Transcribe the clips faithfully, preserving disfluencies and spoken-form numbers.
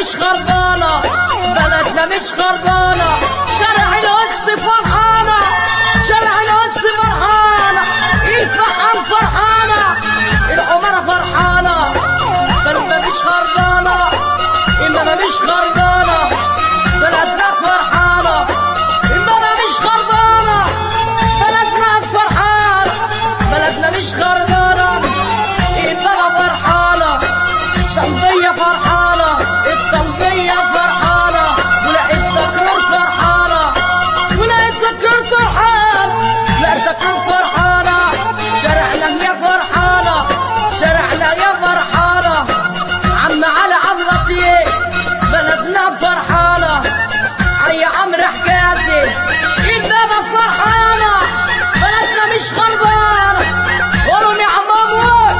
مش خربانة، بلدنا مش خربانة. شارع القدس فرحانة، شارع القدس فرحانة، الفحم فرحانة، العمارة فرحانة. بلدنا مش خربانة، إنما مش خربانة. بلدنا فرحانة، إنما مش خربانة. بلدنا فرحانة، بلدنا مش خربانة، إنما فرحانة. طلبية فرحانة، الطلبية فرحانة، ولقيت تكرار فرحانة، ولقيت تكرار فرحانة، لقيت تكرار فرحانة. شارعنا يا فرحانة، شارعنا يا فرحانة. عم على عمرتي بلدنا فرحانة، عي عمرو حجازي البابا فرحانة. بلدنا مش خربانة، قولوا نعم أبوي.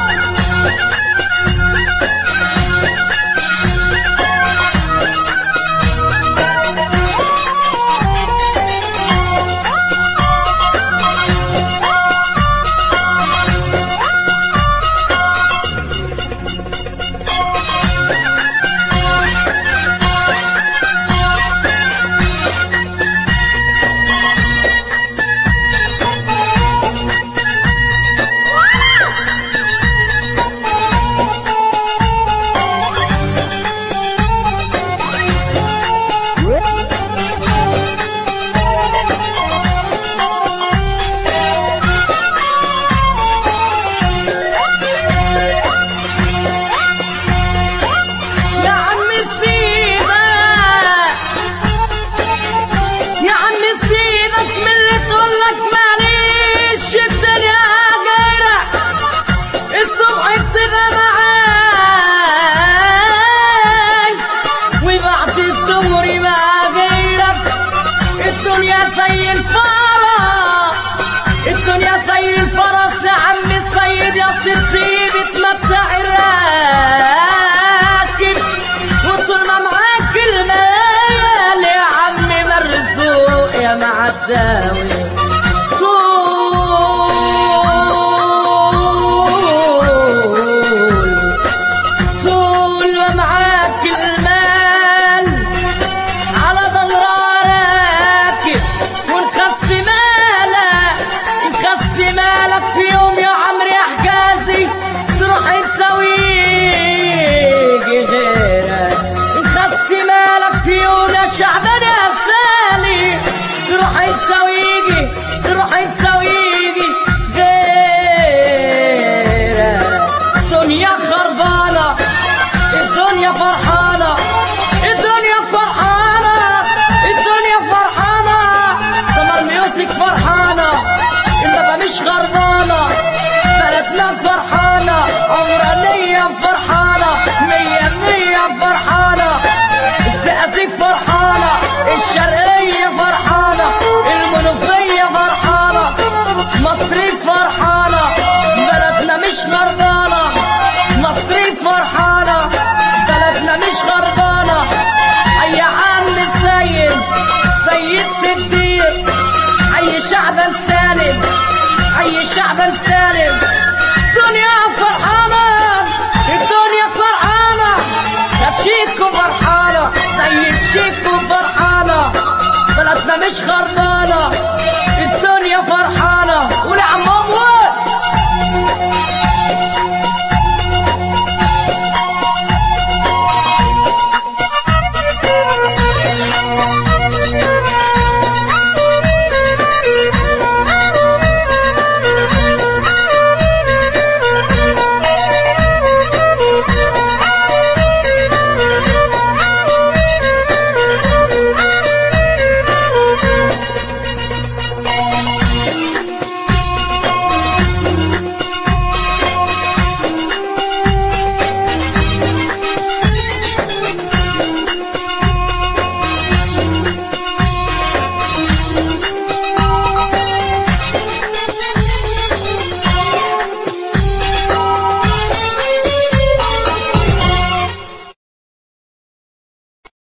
زي الفرس، الدنيا زي الفرس يا عم السيد يا ستي. بتمتع الراكب وطول ما معاك المال يا عم مرزوق يا معداوي. طول طول ما معاك المال على ضلال ونخسي مالك، نخسي مالك في يوم يا عمرو يا حجازي. تروح انت ويجي غيرك، نخسي مالك في يوم يا شعبان يا سالي. تروح انت ويجي، تروح انت ويجي غيرك. الدنيا خربانة، الدنيا فرحانة، الدنيا فرحانة، الدنيا فرحانة. سمر ميوزك فرحانة، إنما مش غربانة. بلدنا فرحانة، عمرانية فرحانة، مية مية فرحانة. الزقازيق فرحانة، الشرقية فرحانة، المنوفية فرحانة، مصرية فرحانة. بلدنا مش غربانة، مصرية فرحانة، بلدنا مش غربانة. يا عم السيد سيد صديق، عي شعبا سالم، عي شعبا سالم. الدنيا فرحانة، الدنيا فرحانة. يا شيكو فرحانة، سيد شيكو فرحانة. بلدنا مش خربانة.